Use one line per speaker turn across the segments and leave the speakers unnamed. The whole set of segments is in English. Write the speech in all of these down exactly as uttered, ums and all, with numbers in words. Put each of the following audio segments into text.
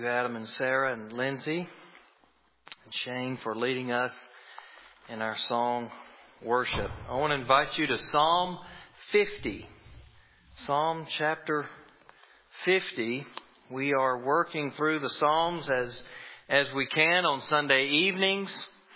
Adam and Sarah and Lindsay and Shane for leading us in our song worship. I want to invite you to Psalm fifty. Psalm chapter fifty. We are working through the Psalms as as we can on Sunday evenings.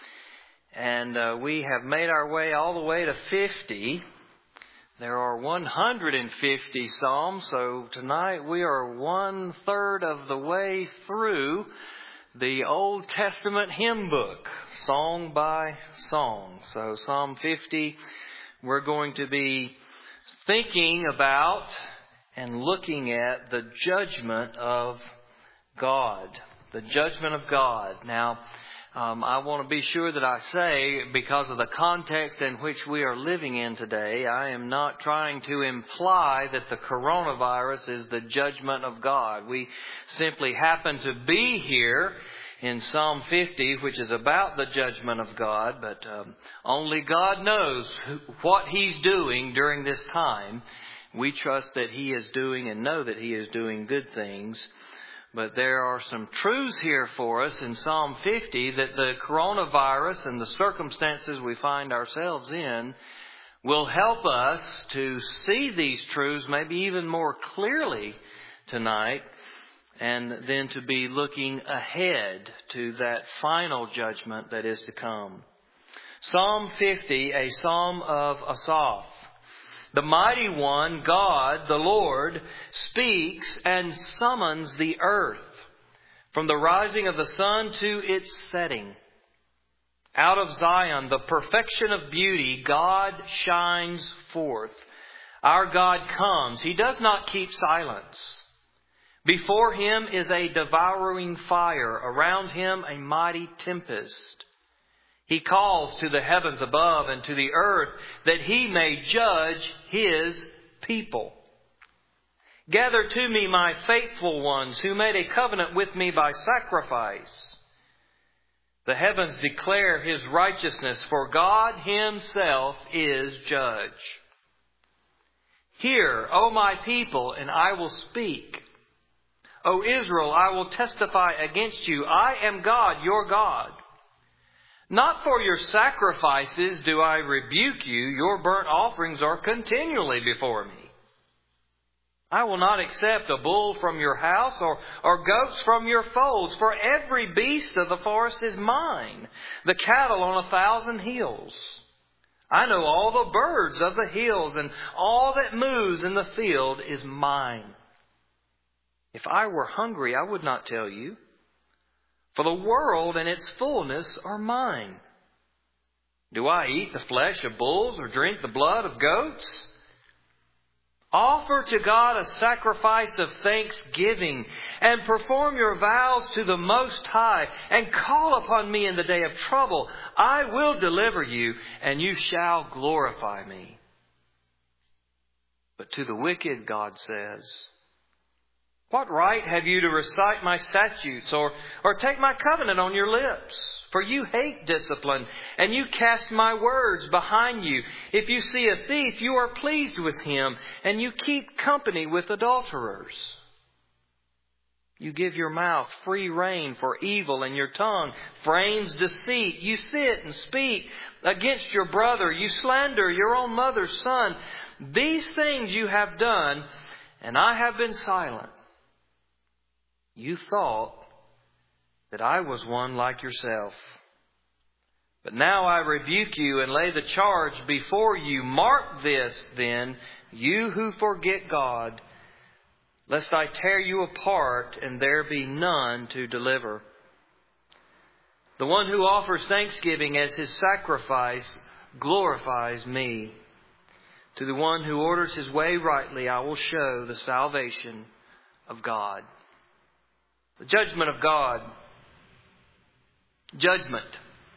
And uh, we have made our way all the way to fifty. There are one hundred fifty Psalms, so tonight we are one third of the way through the Old Testament hymn book, song by song. So Psalm fifty, we're going to be thinking about and looking at the judgment of God. The judgment of God. Now, Um, I want to be sure that I say, because of the context in which we are living in today, I am not trying to imply that the coronavirus is the judgment of God. We simply happen to be here in Psalm fifty, which is about the judgment of God, but um, only God knows what He's doing during this time. We trust that He is doing and know that He is doing good things. But there are some truths here for us in Psalm fifty that the coronavirus and the circumstances we find ourselves in will help us to see these truths maybe even more clearly tonight, and then to be looking ahead to that final judgment that is to come. Psalm fifty, a psalm of Asaph. The mighty one, God, the Lord, speaks and summons the earth from the rising of the sun to its setting. Out of Zion, the perfection of beauty, God shines forth. Our God comes. He does not keep silence. Before Him is a devouring fire. Around Him a mighty tempest. He calls to the heavens above and to the earth that He may judge His people. Gather to me my faithful ones who made a covenant with me by sacrifice. The heavens declare His righteousness, for God Himself is judge. Hear, O my people, and I will speak. O Israel, I will testify against you. I am God, your God. Not for your sacrifices do I rebuke you. Your burnt offerings are continually before me. I will not accept a bull from your house or, or goats from your folds. For every beast of the forest is mine, the cattle on a thousand hills. I know all the birds of the hills, and all that moves in the field is mine. If I were hungry, I would not tell you. For the world and its fullness are mine. Do I eat the flesh of bulls or drink the blood of goats? Offer to God a sacrifice of thanksgiving and perform your vows to the Most High and call upon me in the day of trouble. I will deliver you and you shall glorify me. But to the wicked, God says, what right have you to recite my statutes or, or take my covenant on your lips? For you hate discipline, and you cast my words behind you. If you see a thief, you are pleased with him, and you keep company with adulterers. You give your mouth free rein for evil, and your tongue frames deceit. You sit and speak against your brother. You slander your own mother's son. These things you have done, and I have been silent. You thought that I was one like yourself. But now I rebuke you and lay the charge before you. Mark this then, you who forget God, lest I tear you apart and there be none to deliver. The one who offers thanksgiving as his sacrifice glorifies me. To the one who orders his way rightly, I will show the salvation of God. The judgment of God. Judgment.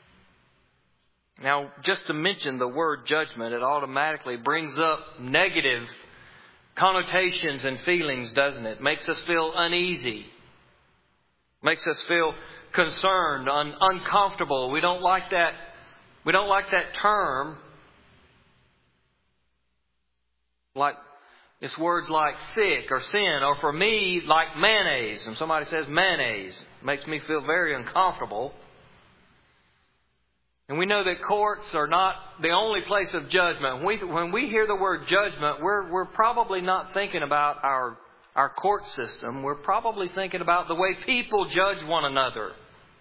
Now, just to mention the word judgment, it automatically brings up negative connotations and feelings, doesn't it? Makes us feel uneasy. Makes us feel concerned, un- uncomfortable. We don't like that. We don't like that term. Like It's words like sick or sin, or for me, like mayonnaise. When somebody says mayonnaise, it makes me feel very uncomfortable. And we know that courts are not the only place of judgment. When we, when we hear the word judgment, we're, we're probably not thinking about our, our court system. We're probably thinking about the way people judge one another.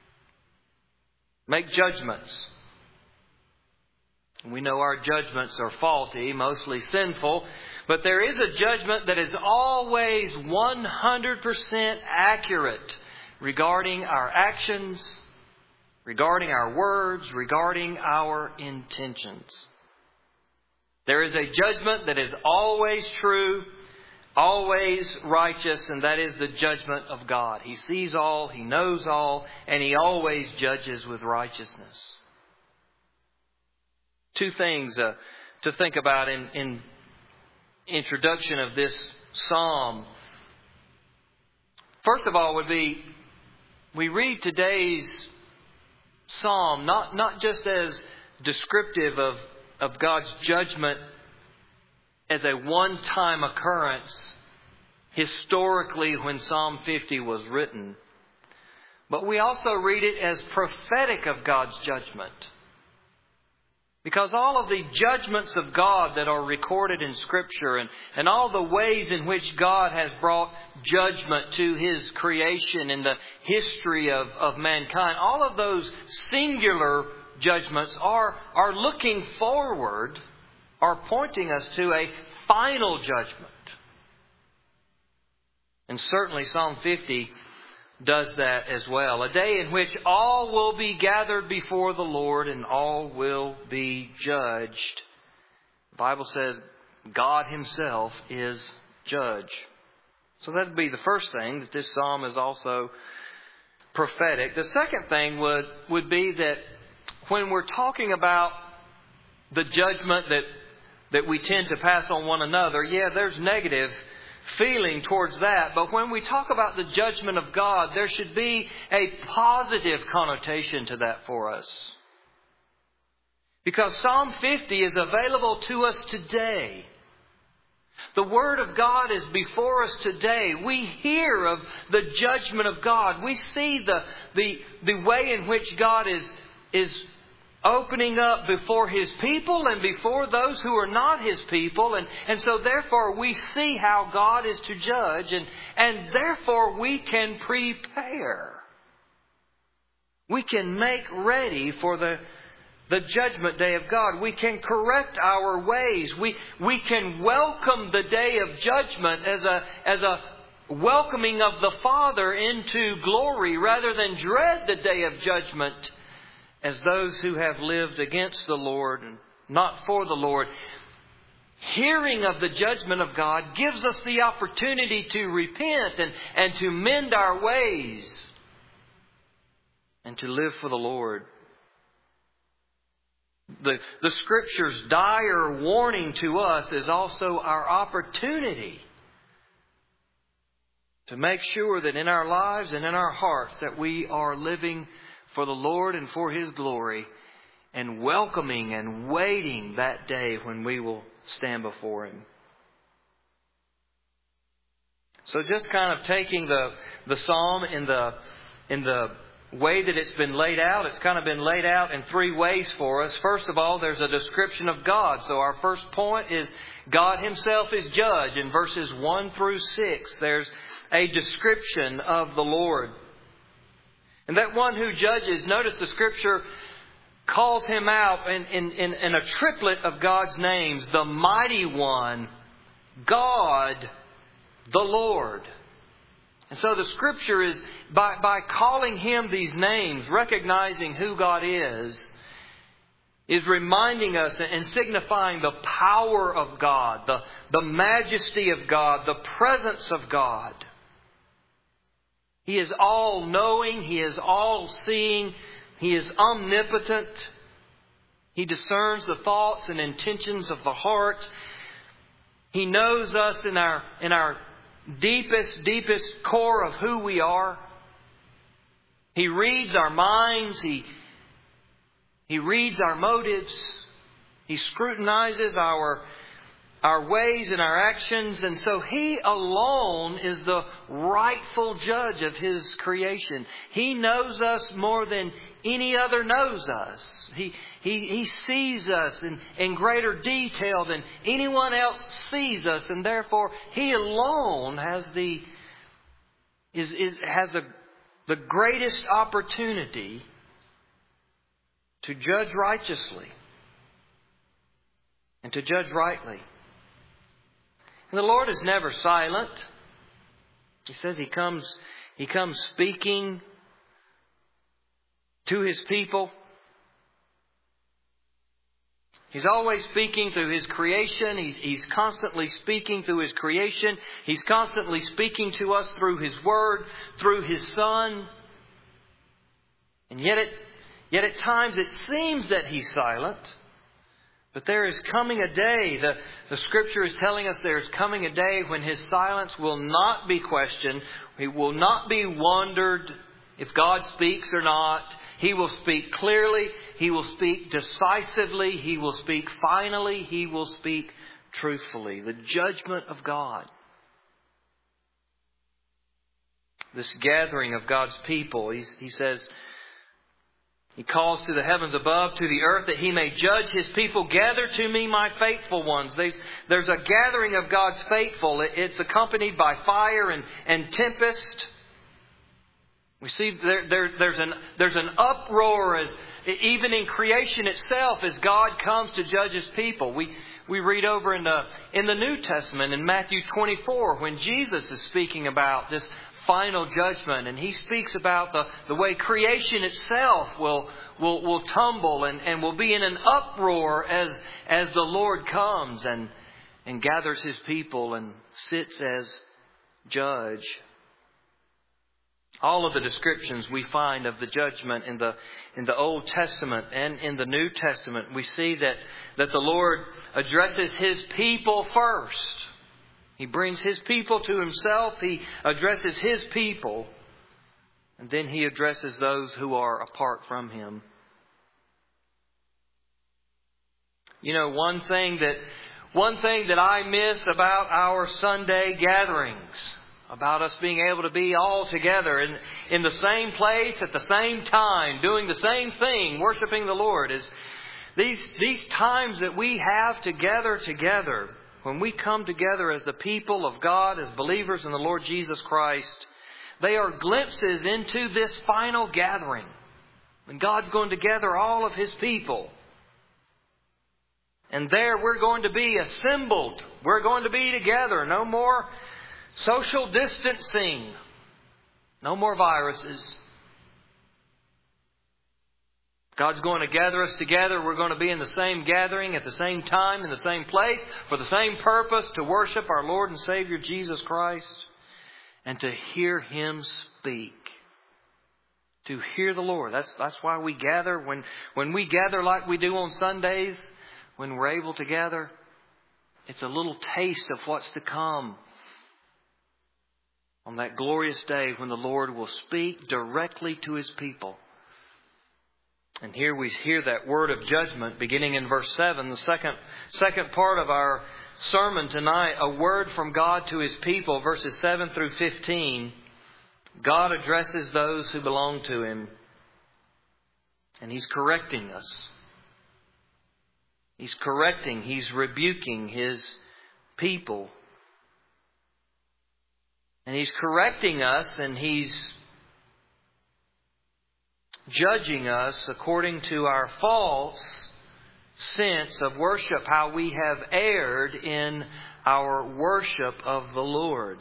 Make judgments. We know our judgments are faulty, mostly sinful. But there is a judgment that is always one hundred percent accurate regarding our actions, regarding our words, regarding our intentions. There is a judgment that is always true, always righteous, and that is the judgment of God. He sees all, He knows all, and He always judges with righteousness. Two things uh, to think about in, in introduction of this psalm. First of all would be, we read today's psalm not, not just as descriptive of, of God's judgment as a one-time occurrence historically when Psalm fifty was written, but we also read it as prophetic of God's judgment. Because all of the judgments of God that are recorded in Scripture and, and all the ways in which God has brought judgment to His creation in the history of, of mankind, all of those singular judgments are, are looking forward, are pointing us to a final judgment. And certainly Psalm fifty does that as well. A day in which all will be gathered before the Lord and all will be judged. The Bible says God Himself is judge. So that would be the first thing, that this psalm is also prophetic. The second thing would, would be that when we're talking about the judgment that, that we tend to pass on one another, yeah, there's negative feeling towards that. But when we talk about the judgment of God, there should be a positive connotation to that for us. Because Psalm fifty is available to us today. The Word of God is before us today. We hear of the judgment of God. We see the, the, the way in which God is, is opening up before His people and before those who are not His people. And, and so therefore we see how God is to judge. And, and therefore we can prepare. We can make ready for the, the judgment day of God. We can correct our ways. We, we can welcome the day of judgment as a, as a welcoming of the Father into glory, rather than dread the day of judgment as those who have lived against the Lord and not for the Lord. Hearing of the judgment of God gives us the opportunity to repent and, and to mend our ways and to live for the Lord. The, the Scripture's dire warning to us is also our opportunity to make sure that in our lives and in our hearts that we are living for the Lord and for His glory, and welcoming and waiting that day when we will stand before Him. So just kind of taking the, the psalm in the, in the way that it's been laid out, it's kind of been laid out in three ways for us. First of all, there's a description of God. So our first point is God Himself is judge. In verses one through six, there's a description of the Lord. And that one who judges, notice the Scripture calls Him out in, in, in, in a triplet of God's names. The Mighty One, God, the Lord. And so the Scripture is, by, by calling Him these names, recognizing who God is, is reminding us and signifying the power of God, the, the majesty of God, the presence of God. He is all-knowing. He is all-seeing. He is omnipotent. He discerns the thoughts and intentions of the heart. He knows us in our, in our deepest, deepest core of who we are. He reads our minds. He, he reads our motives. He scrutinizes our, our ways and our actions. And so He alone is the rightful judge of His creation. He knows us more than any other knows us. He, he, he sees us in, in greater detail than anyone else sees us. And therefore, He alone has the, is, is, has the, the greatest opportunity to judge righteously and to judge rightly. And the Lord is never silent. He says He comes, He comes speaking to His people. He's always speaking through His creation. He's, he's constantly speaking through His creation. He's constantly speaking to us through His Word, through His Son. And yet, it, yet at times it seems that He's silent. But there is coming a day, the, the Scripture is telling us there is coming a day when His silence will not be questioned. He will not be wondered if God speaks or not. He will speak clearly. He will speak decisively. He will speak finally. He will speak truthfully. The judgment of God. This gathering of God's people, he, he says, He calls to the heavens above, to the earth, that He may judge His people. Gather to me, my faithful ones. There's, there's a gathering of God's faithful. It's accompanied by fire and, and tempest. We see there, there, there's an there's an uproar as even in creation itself as God comes to judge His people. We we read over in the in the New Testament in Matthew twenty-four when Jesus is speaking about this final judgment, and He speaks about the, the way creation itself will will will tumble and, and will be in an uproar as as the Lord comes and and gathers His people and sits as judge. All of the descriptions we find of the judgment in the in the Old Testament and in the New Testament, we see that, that the Lord addresses His people first. He brings His people to Himself. He addresses His people. And then He addresses those who are apart from Him. You know, one thing that one thing that I miss about our Sunday gatherings, about us being able to be all together in, in the same place at the same time, doing the same thing, worshiping the Lord, is these, these times that we have together together, when we come together as the people of God, as believers in the Lord Jesus Christ, they are glimpses into this final gathering. When God's going to gather all of His people. And there we're going to be assembled. We're going to be together. No more social distancing. No more viruses. God's going to gather us together. We're going to be in the same gathering at the same time, in the same place, for the same purpose, to worship our Lord and Savior Jesus Christ and to hear Him speak. To hear the Lord. That's that's why we gather. When, when we gather like we do on Sundays, when we're able to gather, it's a little taste of what's to come on that glorious day when the Lord will speak directly to His people. And here we hear that word of judgment beginning in verse seven, the second, second part of our sermon tonight, a word from God to His people, verses seven through fifteen. God addresses those who belong to Him. And He's correcting us. He's correcting, He's rebuking His people. And He's correcting us and He's judging us according to our false sense of worship, how we have erred in our worship of the Lord.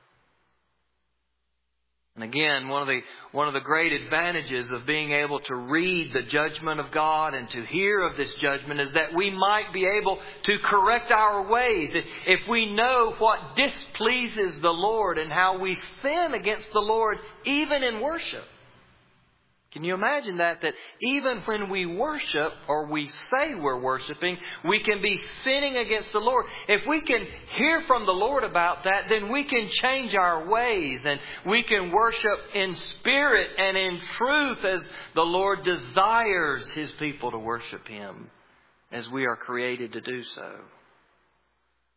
And again, one of the one of the great advantages of being able to read the judgment of God and to hear of this judgment is that we might be able to correct our ways. If we know what displeases the Lord and how we sin against the Lord even in worship. Can you imagine that? That even when we worship or we say we're worshiping, we can be sinning against the Lord. If we can hear from the Lord about that, then we can change our ways and we can worship in spirit and in truth as the Lord desires His people to worship Him, as we are created to do so.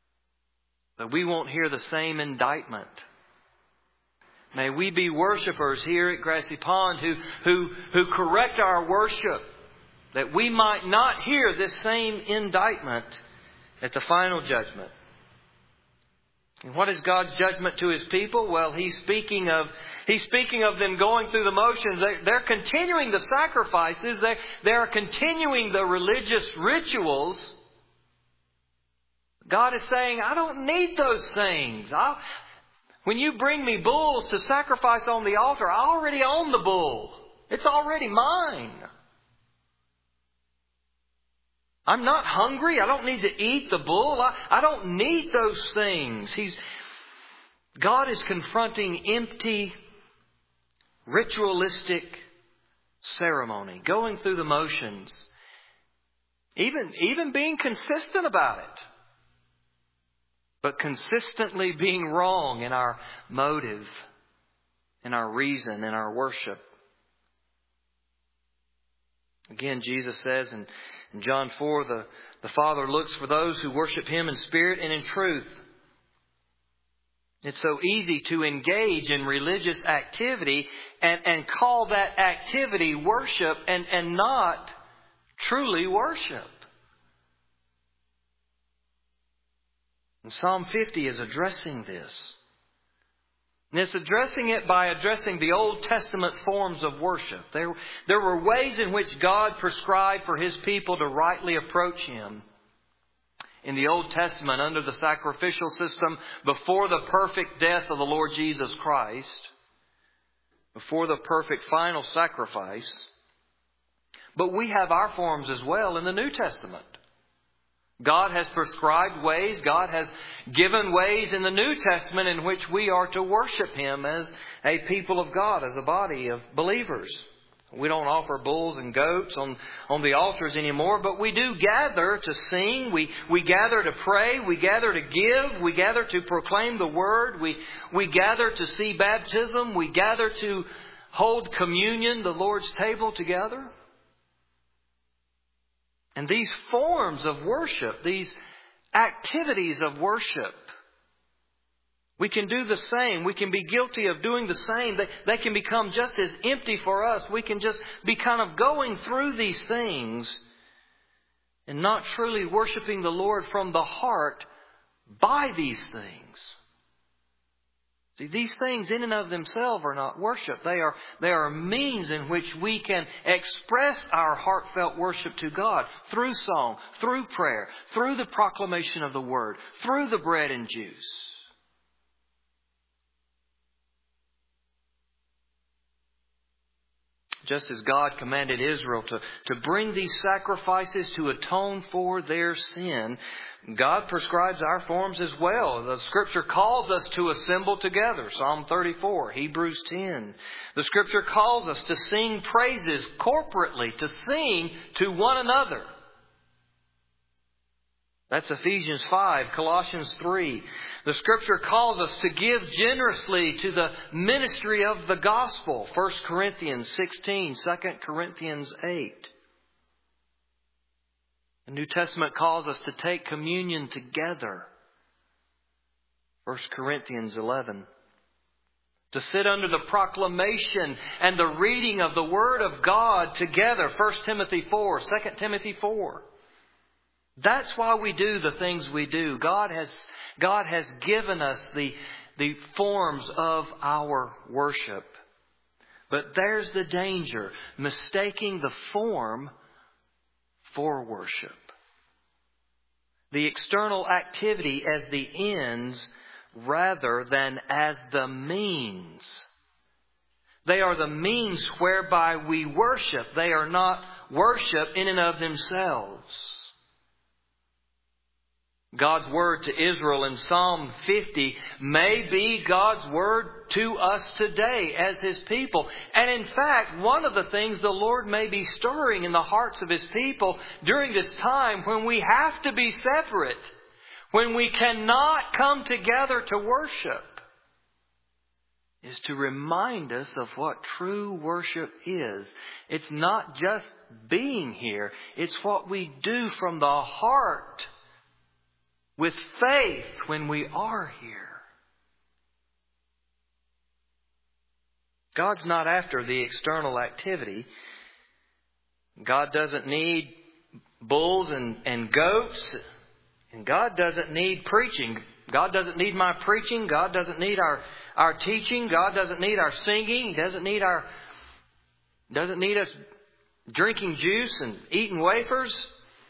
that we won't hear the same indictment. May we be worshipers here at Grassy Pond who, who, who correct our worship, that we might not hear this same indictment at the final judgment. And what is God's judgment to His people? Well, He's speaking of He's speaking of them going through the motions. They, they're continuing the sacrifices. They, they are continuing the religious rituals. God is saying, I don't need those things. I'll, when you bring me bulls to sacrifice on the altar, I already own the bull. It's already mine. I'm not hungry. I don't need to eat the bull. I, I don't need those things. He's, God is confronting empty, ritualistic ceremony, going through the motions, even, even being consistent about it, but consistently being wrong in our motive, in our reason, in our worship. Again, Jesus says in, in John four, the, the Father looks for those who worship Him in spirit and in truth. It's so easy to engage in religious activity and, and call that activity worship and, and not truly worship. And Psalm fifty is addressing this. And it's addressing it by addressing the Old Testament forms of worship. There, there were ways in which God prescribed for His people to rightly approach Him. In the Old Testament, under the sacrificial system, before the perfect death of the Lord Jesus Christ, before the perfect final sacrifice. But we have our forms as well in the New Testament. God has prescribed ways, God has given ways in the New Testament in which we are to worship Him as a people of God, as a body of believers. We don't offer bulls and goats on, on the altars anymore, but we do gather to sing, we, we gather to pray, we gather to give, we gather to proclaim the Word, we, we gather to see baptism, we gather to hold communion, the Lord's table together. And these forms of worship, these activities of worship, we can do the same. We can be guilty of doing the same. They, they can become just as empty for us. We can just be kind of going through these things and not truly worshiping the Lord from the heart by these things. See, these things in and of themselves are not worship. They are, they are means in which we can express our heartfelt worship to God through song, through prayer, through the proclamation of the Word, through the bread and juice. Just as God commanded Israel to, to bring these sacrifices to atone for their sin, God prescribes our forms as well. The Scripture calls us to assemble together. Psalm thirty-four, Hebrews ten. The Scripture calls us to sing praises corporately, to sing to one another. That's Ephesians five, Colossians three. The Scripture calls us to give generously to the ministry of the gospel. First Corinthians sixteen, Second Corinthians eight. The New Testament calls us to take communion together. First Corinthians eleven. To sit under the proclamation and the reading of the Word of God together. First Timothy four, Second Timothy four. That's why we do the things we do. God has, God has given us the, the forms of our worship. But there's the danger, mistaking the form for worship. The external activity as the ends rather than as the means. They are the means whereby we worship. They are not worship in and of themselves. God's word to Israel in Psalm fifty may be God's word to us today as His people. And in fact, one of the things the Lord may be stirring in the hearts of His people during this time when we have to be separate, when we cannot come together to worship, is to remind us of what true worship is. It's not just being here. It's what we do from the heart with faith when we are here. God's not after the external activity. God doesn't need bulls and, and goats. And God doesn't need preaching. God doesn't need my preaching. God doesn't need our, our teaching. God doesn't need our singing. He doesn't need our doesn't need us drinking juice and eating wafers.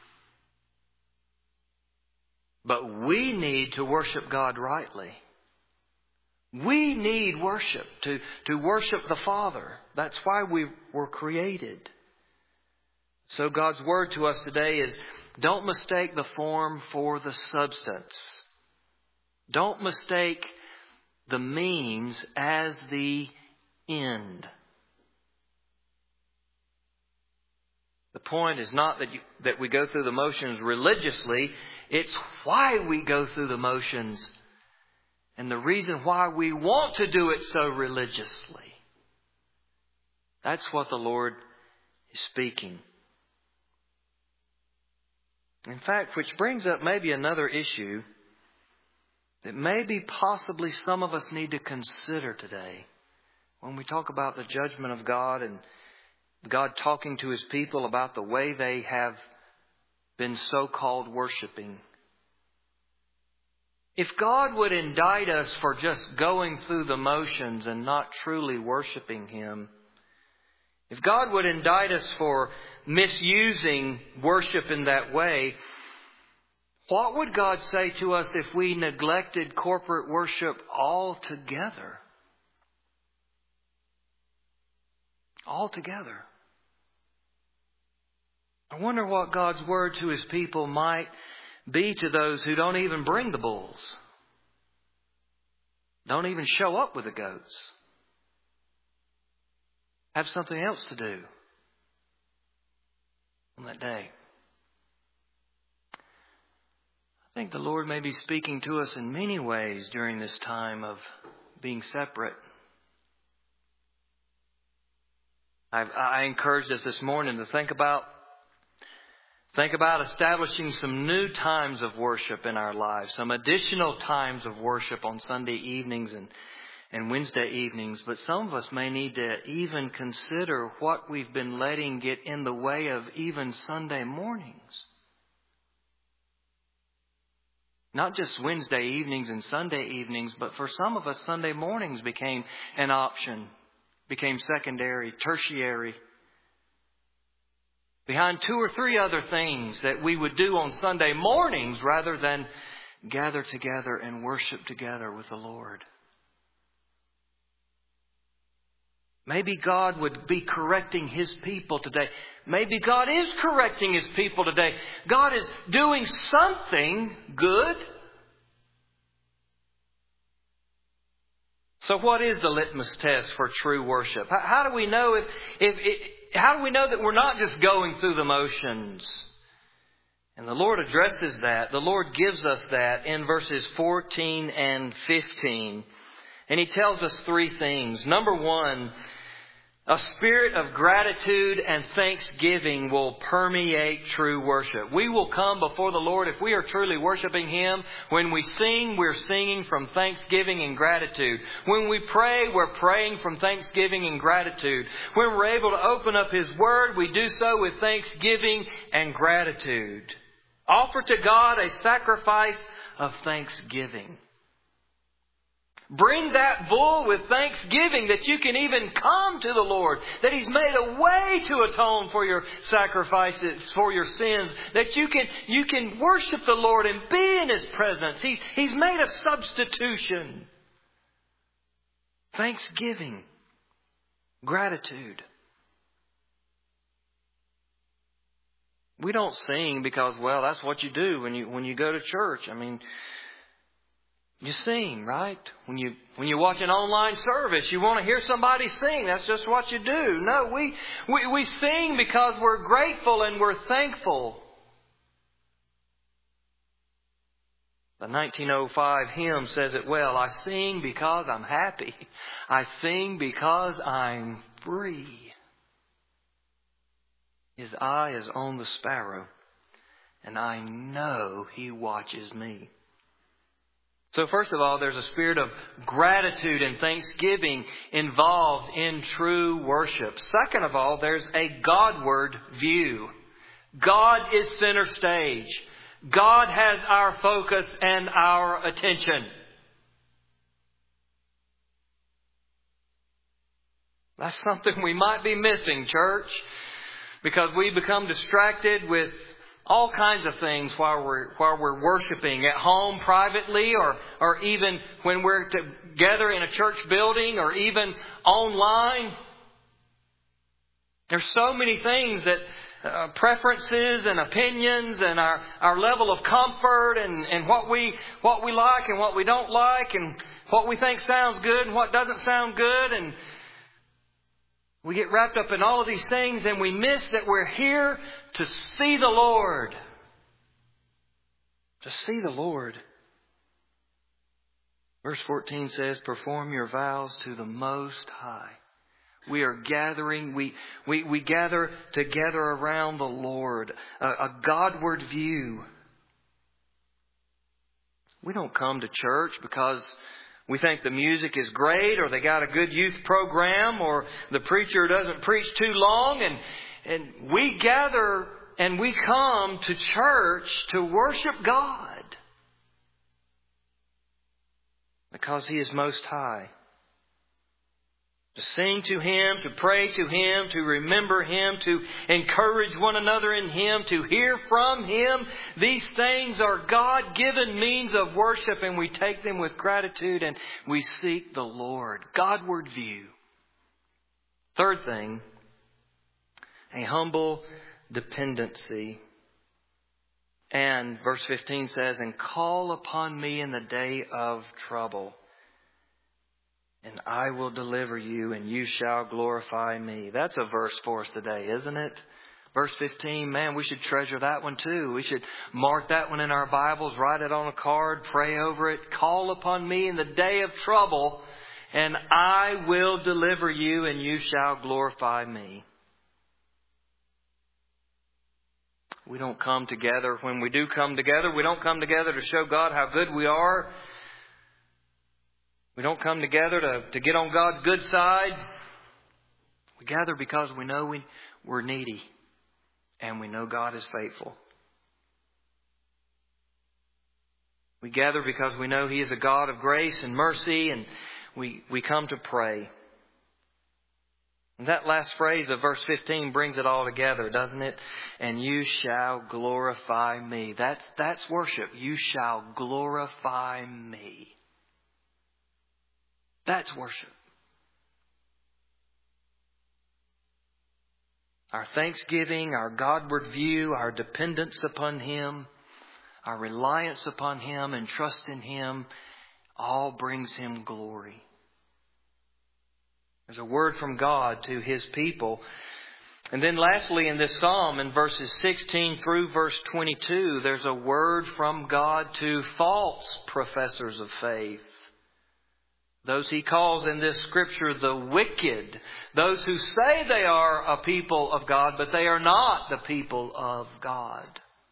But we need to worship God rightly. We need worship to, to worship the Father. That's why we were created. So God's word to us today is, don't mistake the form for the substance. Don't mistake the means as the end. The point is not that you, that we go through the motions religiously. It's why we go through the motions and the reason why we want to do it so religiously. That's what the Lord is speaking. In fact, which brings up maybe another issue that maybe possibly some of us need to consider today when we talk about the judgment of God and God talking to His people about the way they have been so-called worshiping. If God would indict us for just going through the motions and not truly worshiping Him, if God would indict us for misusing worship in that way, what would God say to us if we neglected corporate worship altogether? Altogether. I wonder what God's word to His people might be to those who don't even bring the bulls. Don't even show up with the goats. Have something else to do on that day. I think the Lord may be speaking to us in many ways during this time of being separate. I've, I encouraged us this morning to think about Think about establishing some new times of worship in our lives, some additional times of worship on Sunday evenings and, and Wednesday evenings. But some of us may need to even consider what we've been letting get in the way of even Sunday mornings. Not just Wednesday evenings and Sunday evenings, but for some of us, Sunday mornings became an option, became secondary, tertiary. Behind two or three other things that we would do on Sunday mornings rather than gather together and worship together with the Lord. Maybe God would be correcting His people today. Maybe God is correcting His people today. God is doing something good. So what is the litmus test for true worship? How, how do we know if, if, if How do we know that we're not just going through the motions? And the Lord addresses that. The Lord gives us that in verses fourteen and fifteen. And He tells us three things. Number one, a spirit of gratitude and thanksgiving will permeate true worship. We will come before the Lord if we are truly worshiping Him. When we sing, we're singing from thanksgiving and gratitude. When we pray, we're praying from thanksgiving and gratitude. When we're able to open up His Word, we do so with thanksgiving and gratitude. Offer to God a sacrifice of thanksgiving. Bring that bull with thanksgiving that you can even come to the Lord. That He's made a way to atone for your sacrifices, for your sins. That you can, you can worship the Lord and be in His presence. He's, He's made a substitution. Thanksgiving. Gratitude. We don't sing because, well, that's what you do when you when you go to church. I mean, you sing, right? When you when you watch an online service, you want to hear somebody sing. That's just what you do. No, we, we, we sing because we're grateful and we're thankful. The nineteen oh five hymn says it well. I sing because I'm happy. I sing because I'm free. His eye is on the sparrow, and I know He watches me. So first of all, there's a spirit of gratitude and thanksgiving involved in true worship. Second of all, there's a Godward view. God is center stage. God has our focus and our attention. That's something we might be missing, church, because we become distracted with all kinds of things while we're while we're worshiping at home privately, or or even when we're together in a church building, or even online. There's so many things that uh, preferences and opinions and our, our level of comfort and, and what we what we like and what we don't like and what we think sounds good and what doesn't sound good, and we get wrapped up in all of these things and we miss that we're here to see the Lord. To see the Lord. Verse fourteen says, perform your vows to the Most High. We are gathering, we, we, we gather together around the Lord. A, a Godward view. We don't come to church because we think the music is great, or they got a good youth program, or the preacher doesn't preach too long. And, and we gather and we come to church to worship God because He is Most High. To sing to Him, to pray to Him, to remember Him, to encourage one another in Him, to hear from Him. These things are God-given means of worship, and we take them with gratitude and we seek the Lord. Godward view. Third thing, a humble dependency. And verse fifteen says, and call upon me in the day of trouble, and I will deliver you, and you shall glorify me. That's a verse for us today, isn't it? Verse fifteen, man, we should treasure that one too. We should mark that one in our Bibles, write it on a card, pray over it. Call upon me in the day of trouble, and I will deliver you, and you shall glorify me. We don't come together. When we do come together, we don't come together to show God how good we are. We don't come together to, to get on God's good side. We gather because we know we, we're needy and we know God is faithful. We gather because we know He is a God of grace and mercy, and we, we come to pray. And that last phrase of verse fifteen brings it all together, doesn't it? And you shall glorify me. That's, that's worship. You shall glorify me. That's worship. Our thanksgiving, our Godward view, our dependence upon Him, our reliance upon Him and trust in Him, all brings Him glory. There's a word from God to His people. And then lastly, in this psalm, in verses sixteen through verse twenty-two, there's a word from God to false professors of faith. Those He calls in this scripture the wicked. Those who say they are a people of God, but they are not the people of God.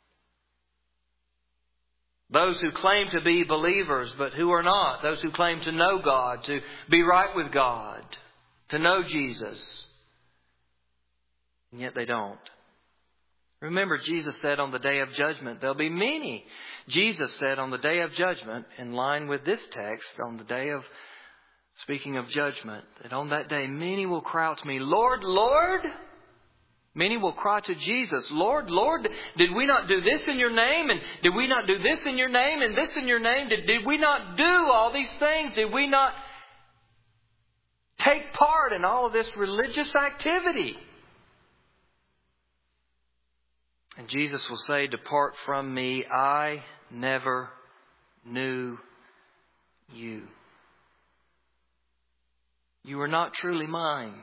Those who claim to be believers, but who are not. Those who claim to know God, to be right with God, to know Jesus. And yet they don't. Remember, Jesus said on the day of judgment, there'll be many. Jesus said on the day of judgment, in line with this text, on the day of Speaking of judgment, that on that day many will cry out to me, Lord, Lord. Many will cry to Jesus, Lord, Lord, did we not do this in your name? And did we not do this in your name? And this in your name? Did, did we not do all these things? Did we not take part in all of this religious activity? And Jesus will say, depart from me, I never knew you. You are not truly mine.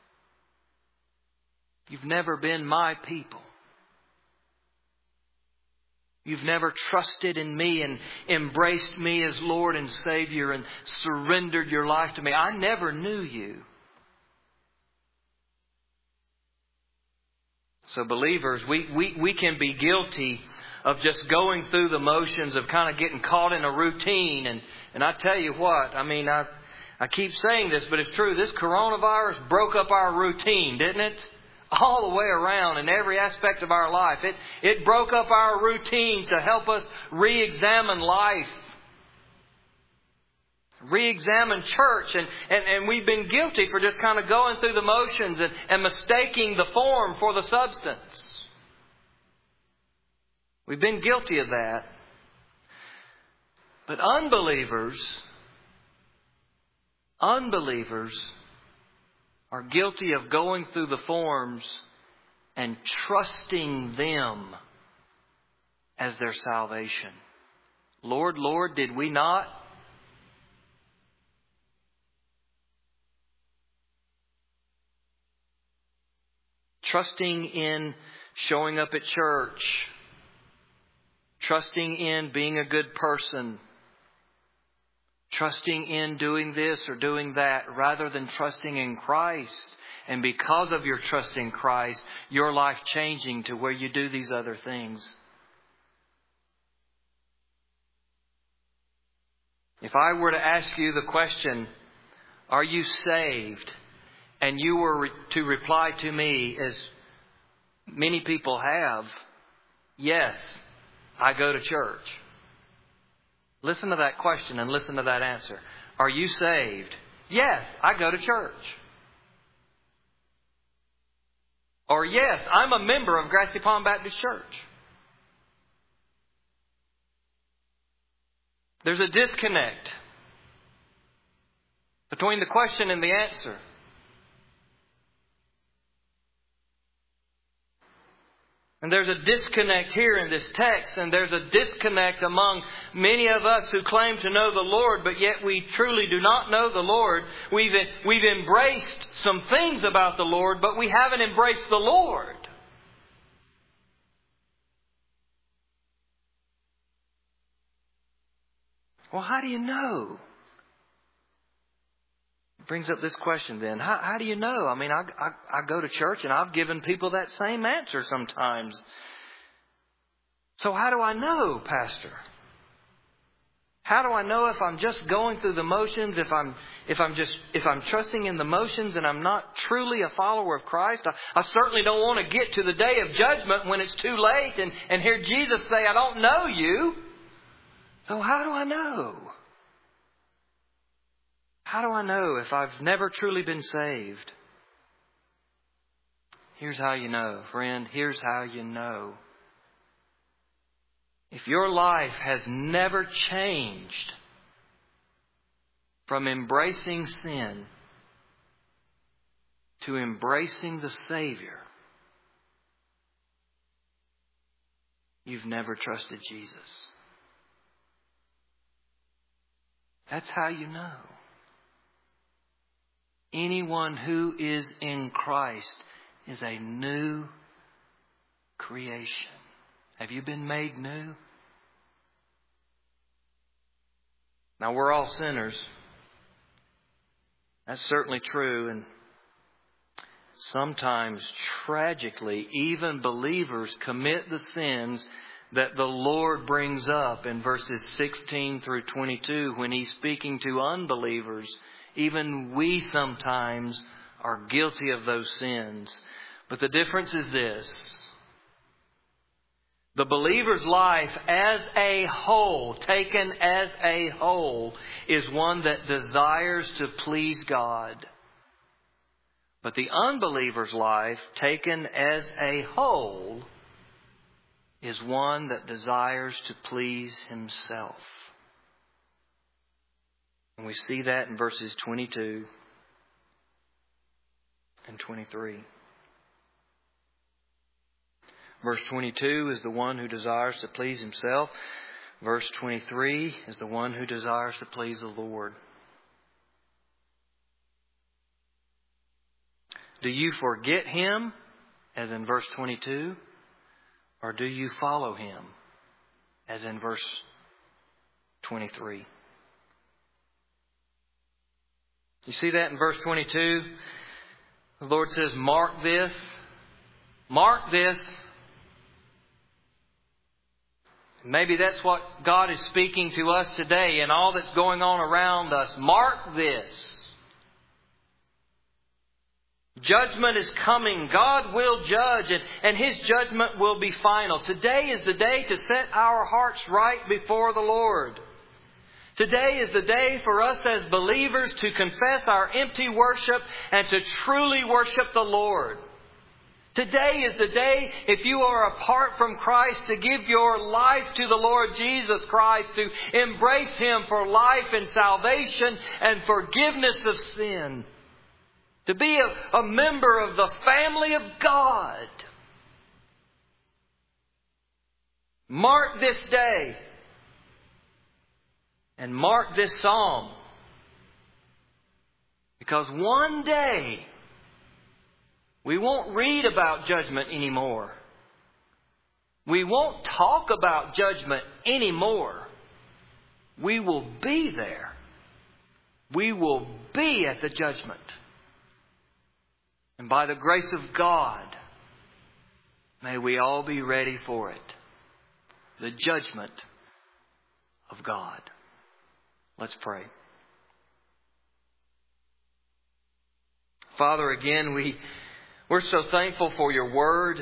You've never been my people. You've never trusted in me and embraced me as Lord and Savior and surrendered your life to me. I never knew you. So believers, we, we, we can be guilty of just going through the motions, of kind of getting caught in a routine. And, and I tell you what, I mean, I, I keep saying this, but it's true. This coronavirus broke up our routine, didn't it? All the way around in every aspect of our life. It, it broke up our routines to help us re-examine life. Re-examine church. And, and, and we've been guilty for just kind of going through the motions and, and mistaking the form for the substance. We've been guilty of that. But unbelievers, unbelievers are guilty of going through the forms and trusting them as their salvation. Lord, Lord, did we not? Trusting in showing up at church. Trusting in being a good person. Trusting in doing this or doing that rather than trusting in Christ. And because of your trust in Christ, your life changing to where you do these other things. If I were to ask you the question, are you saved? And you were to reply to me, as many people have, yes, I go to church. Listen to that question and listen to that answer. Are you saved? Yes, I go to church. Or yes, I'm a member of Grassy Pond Baptist Church. There's a disconnect between the question and the answer. And there's a disconnect here in this text, and there's a disconnect among many of us who claim to know the Lord, but yet we truly do not know the Lord. We've, we've embraced some things about the Lord, but we haven't embraced the Lord. Well, how do you know? Brings up this question then. How, how do you know? I mean, I, I, I go to church and I've given people that same answer sometimes. So how do I know, Pastor? How do I know if I'm just going through the motions, if I'm if I'm just if I'm trusting in the motions and I'm not truly a follower of Christ? I, I certainly don't want to get to the day of judgment when it's too late and, and hear Jesus say, I don't know you. So how do I know? How do I know if I've never truly been saved? Here's how you know, friend. Here's how you know. If your life has never changed from embracing sin to embracing the Savior, you've never trusted Jesus. That's how you know. Anyone who is in Christ is a new creation. Have you been made new? Now, we're all sinners. That's certainly true. And sometimes, tragically, even believers commit the sins that the Lord brings up in verses sixteen through twenty-two when He's speaking to unbelievers. Even we sometimes are guilty of those sins. But the difference is this. The believer's life as a whole, taken as a whole, is one that desires to please God. But the unbeliever's life, taken as a whole, is one that desires to please himself. And we see that in verses twenty-two and twenty-three. Verse twenty-two is the one who desires to please himself. Verse twenty-three is the one who desires to please the Lord. Do you forget Him, as in verse twenty-two, or do you follow Him, as in verse twenty-three? You see that in verse twenty-two? The Lord says, mark this. Mark this. Maybe that's what God is speaking to us today and all that's going on around us. Mark this. Judgment is coming. God will judge, and, and His judgment will be final. Today is the day to set our hearts right before the Lord. Today is the day for us as believers to confess our empty worship and to truly worship the Lord. Today is the day, if you are apart from Christ, to give your life to the Lord Jesus Christ, to embrace Him for life and salvation and forgiveness of sin. To be a, a member of the family of God. Mark this day. And mark this psalm. Because one day, we won't read about judgment anymore. We won't talk about judgment anymore. We will be there. We will be at the judgment. And by the grace of God, may we all be ready for it. The judgment of God. Let's pray. Father, again, we, we're so thankful for your word.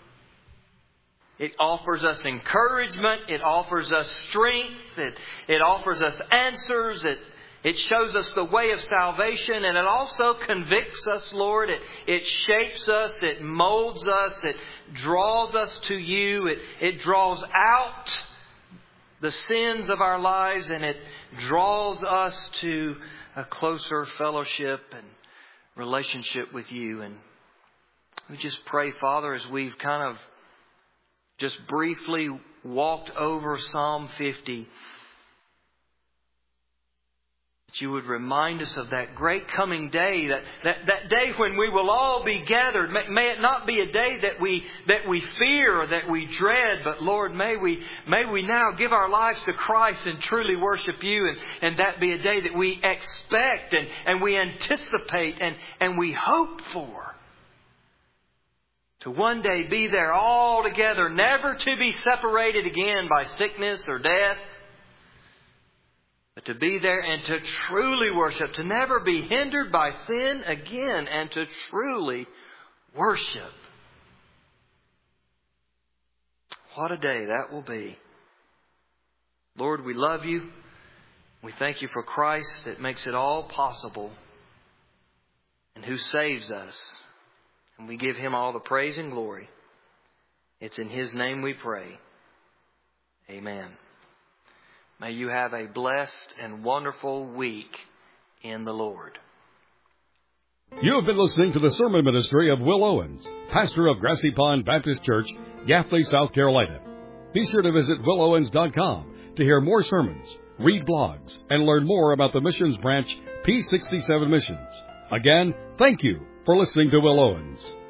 It offers us encouragement. It offers us strength. It, it offers us answers. It, it shows us the way of salvation. And it also convicts us, Lord. It, it shapes us. It molds us. It draws us to you. It, it draws out the sins of our lives, and it draws us to a closer fellowship and relationship with you. And we just pray, Father, as we've kind of just briefly walked over Psalm fifty, that you would remind us of that great coming day, that, that, that day when we will all be gathered. May, may it not be a day that we that we fear or that we dread, but Lord, may we may we now give our lives to Christ and truly worship you, and, and that be a day that we expect and, and we anticipate and, and we hope for. To one day be there all together, never to be separated again by sickness or death. But to be there and to truly worship, to never be hindered by sin again, and to truly worship. What a day that will be. Lord, we love you. We thank you for Christ that makes it all possible and who saves us. And we give Him all the praise and glory. It's in His name we pray. Amen. May you have a blessed and wonderful week in the Lord.
You have been listening to the sermon ministry of Will Owens, pastor of Grassy Pond Baptist Church, Gaffney, South Carolina. Be sure to visit will owens dot com to hear more sermons, read blogs, and learn more about the missions branch P sixty-seven Missions. Again, thank you for listening to Will Owens.